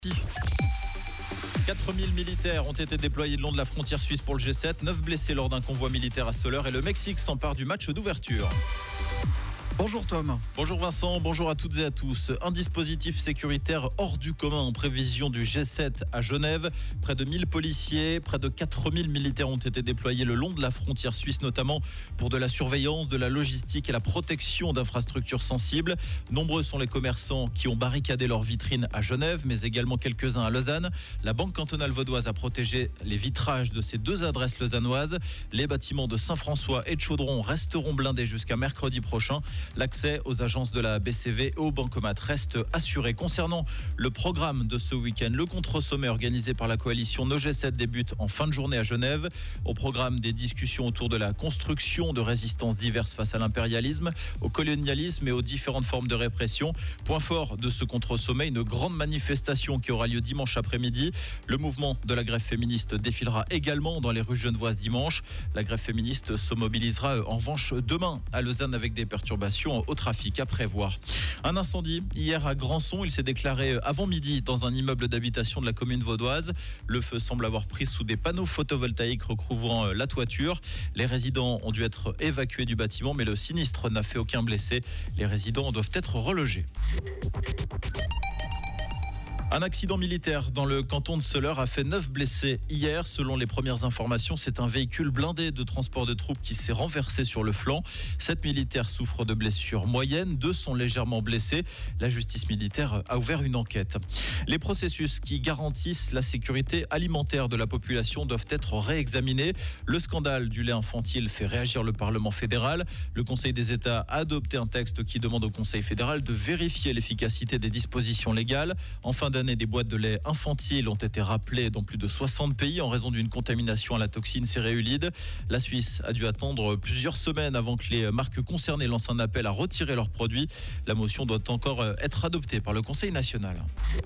4000 militaires ont été déployés le long de la frontière suisse pour le G7. 9 blessés lors d'un convoi militaire à Soleure et le Mexique s'empare du match d'ouverture. Bonjour Tom. Bonjour Vincent, bonjour à toutes et à tous. Un dispositif sécuritaire hors du commun en prévision du G7 à Genève. Près de 1000 policiers, près de 4000 militaires ont été déployés le long de la frontière suisse, notamment pour de la surveillance, de la logistique et la protection d'infrastructures sensibles. Nombreux sont les commerçants qui ont barricadé leurs vitrines à Genève, mais également quelques-uns à Lausanne. La Banque cantonale vaudoise a protégé les vitrages de ces deux adresses lausannoises. Les bâtiments de Saint-François et de Chaudron resteront blindés jusqu'à mercredi prochain. L'accès aux agences de la BCV et aux bancomates reste assuré. Concernant le programme de ce week-end, le contre-sommet organisé par la coalition No G7 débute en fin de journée à Genève. Au programme, des discussions autour de la construction de résistances diverses face à l'impérialisme, au colonialisme et aux différentes formes de répression. Point fort de ce contre-sommet, une grande manifestation qui aura lieu dimanche après-midi. Le mouvement de la grève féministe défilera également dans les rues genevoises dimanche. La grève féministe se mobilisera en revanche demain à Lausanne avec des perturbations au trafic à prévoir. Un incendie hier à Grandson, il s'est déclaré avant midi dans un immeuble d'habitation de la commune vaudoise. Le feu semble avoir pris sous des panneaux photovoltaïques recouvrant la toiture. Les résidents ont dû être évacués du bâtiment, mais le sinistre n'a fait aucun blessé. Les résidents doivent être relogés. Un accident militaire dans le canton de Soleure a fait 9 blessés hier. Selon les premières informations, c'est un véhicule blindé de transport de troupes qui s'est renversé sur le flanc. 7 militaires souffrent de blessures moyennes, 2 sont légèrement blessés. La justice militaire a ouvert une enquête. Les processus qui garantissent la sécurité alimentaire de la population doivent être réexaminés. Le scandale du lait infantile fait réagir le Parlement fédéral. Le Conseil des États a adopté un texte qui demande au Conseil fédéral de vérifier l'efficacité des dispositions légales. En fin d'année, des boîtes de lait infantile ont été rappelées dans plus de 60 pays en raison d'une contamination à la toxine céréulide. La Suisse a dû attendre plusieurs semaines avant que les marques concernées lancent un appel à retirer leurs produits. La motion doit encore être adoptée par le Conseil national.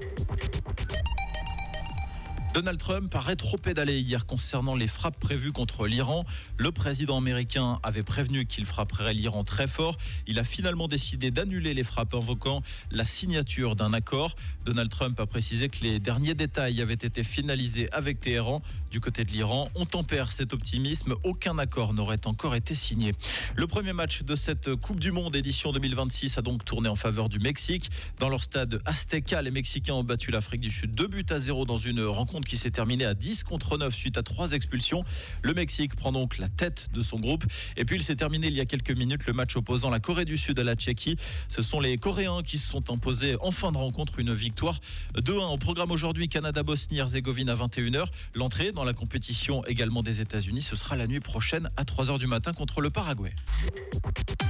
Donald Trump a rétropédalé hier concernant les frappes prévues contre l'Iran. Le président américain avait prévenu qu'il frapperait l'Iran très fort. Il a finalement décidé d'annuler les frappes invoquant la signature d'un accord. Donald Trump a précisé que les derniers détails avaient été finalisés avec Téhéran. Du côté de l'Iran, on tempère cet optimisme. Aucun accord n'aurait encore été signé. Le premier match de cette Coupe du Monde édition 2026 a donc tourné en faveur du Mexique. Dans leur stade Azteca, les Mexicains ont battu l'Afrique du Sud 2-0 dans une rencontre qui s'est terminée à 10-9 suite à 3 expulsions. Le Mexique prend donc la tête de son groupe. Et puis il s'est terminé il y a quelques minutes le match opposant la Corée du Sud à la Tchéquie. Ce sont les Coréens qui se sont imposés en fin de rencontre, une victoire 2-1. Au programme aujourd'hui, Canada-Bosnie-Herzégovine à 21h. L'entrée dans la compétition également des États-Unis, ce sera la nuit prochaine à 3h du matin contre le Paraguay.